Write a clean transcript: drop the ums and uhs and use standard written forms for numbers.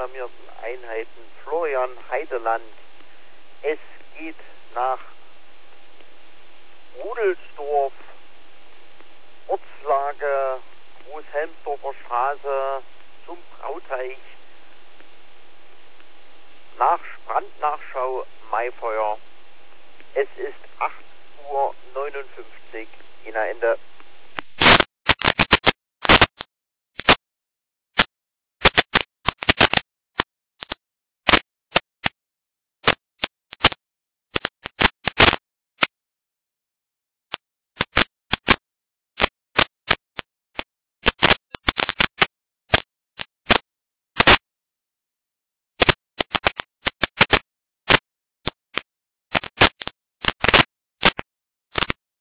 alarmierten Einheiten Florian Heideland. Es geht nach Rudelsdorf, Ortslage Großhelmsdorfer Straße zum Brauteich. Brandnachschau Maifeuer. Es ist 8:59 Uhr. Ina Ende.